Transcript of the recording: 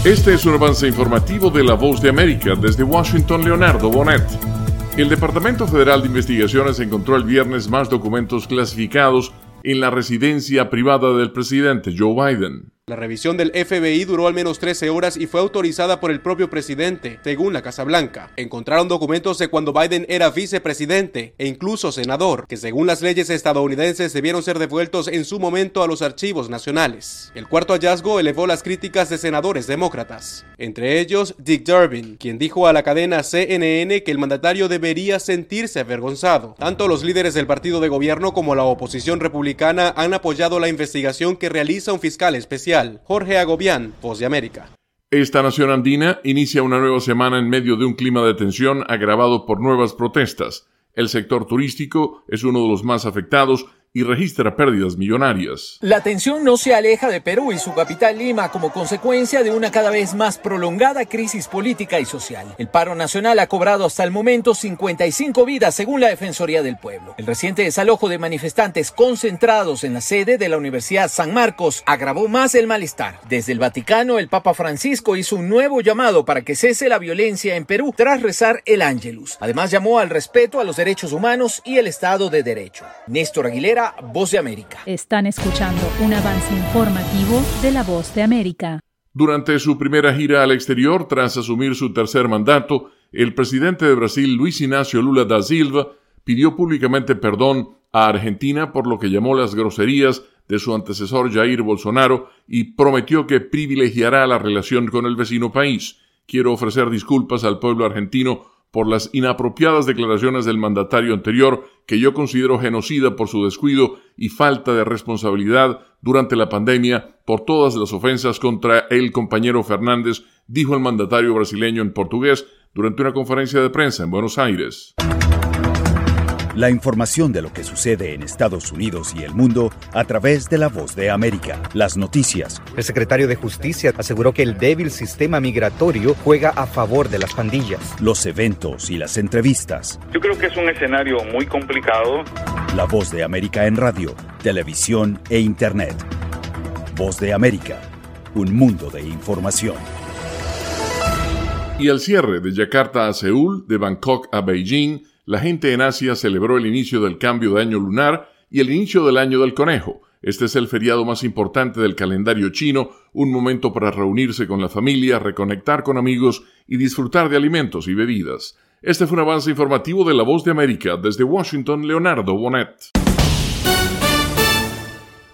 Este es un avance informativo de La Voz de América. Desde Washington, Leonardo Bonet. El Departamento Federal de Investigaciones encontró el viernes más documentos clasificados en la residencia privada del presidente Joe Biden. La revisión del FBI duró al menos 13 horas y fue autorizada por el propio presidente, según la Casa Blanca. Encontraron documentos de cuando Biden era vicepresidente e incluso senador, que según las leyes estadounidenses debieron ser devueltos en su momento a los archivos nacionales. El cuarto hallazgo elevó las críticas de senadores demócratas, entre ellos Dick Durbin, quien dijo a la cadena CNN que el mandatario debería sentirse avergonzado. Tanto los líderes del partido de gobierno como la oposición republicana han apoyado la investigación que realiza un fiscal especial. Jorge Agobián, Voz de América. Esta nación andina inicia una nueva semana en medio de un clima de tensión agravado por nuevas protestas. El sector turístico es uno de los más afectados y registra pérdidas millonarias. La tensión no se aleja de Perú y su capital Lima como consecuencia de una cada vez más prolongada crisis política y social. El paro nacional ha cobrado hasta el momento 55 vidas según la Defensoría del Pueblo. El reciente desalojo de manifestantes concentrados en la sede de la Universidad San Marcos agravó más el malestar. Desde el Vaticano, el Papa Francisco hizo un nuevo llamado para que cese la violencia en Perú tras rezar el Ángelus. Además llamó al respeto a los derechos humanos y el Estado de Derecho. Néstor Aguilera, Voz de América. Están escuchando un avance informativo de La Voz de América. Durante su primera gira al exterior, tras asumir su tercer mandato, el presidente de Brasil, Luis Inácio Lula da Silva, pidió públicamente perdón a Argentina por lo que llamó las groserías de su antecesor Jair Bolsonaro y prometió que privilegiará la relación con el vecino país. Quiero ofrecer disculpas al pueblo argentino por las inapropiadas declaraciones del mandatario anterior, que yo considero genocida por su descuido y falta de responsabilidad durante la pandemia por todas las ofensas contra el compañero Fernández, dijo el mandatario brasileño en portugués durante una conferencia de prensa en Buenos Aires. La información de lo que sucede en Estados Unidos y el mundo a través de La Voz de América. Las noticias. El secretario de Justicia aseguró que el débil sistema migratorio juega a favor de las pandillas. Los eventos y las entrevistas. Yo creo que es un escenario muy complicado. La Voz de América en radio, televisión e internet. Voz de América, un mundo de información. Y al cierre de Yakarta a Seúl, de Bangkok a Beijing, la gente en Asia celebró el inicio del cambio de año lunar y el inicio del año del conejo. Este es el feriado más importante del calendario chino, un momento para reunirse con la familia, reconectar con amigos y disfrutar de alimentos y bebidas. Este fue un avance informativo de La Voz de América. Desde Washington, Leonardo Bonet.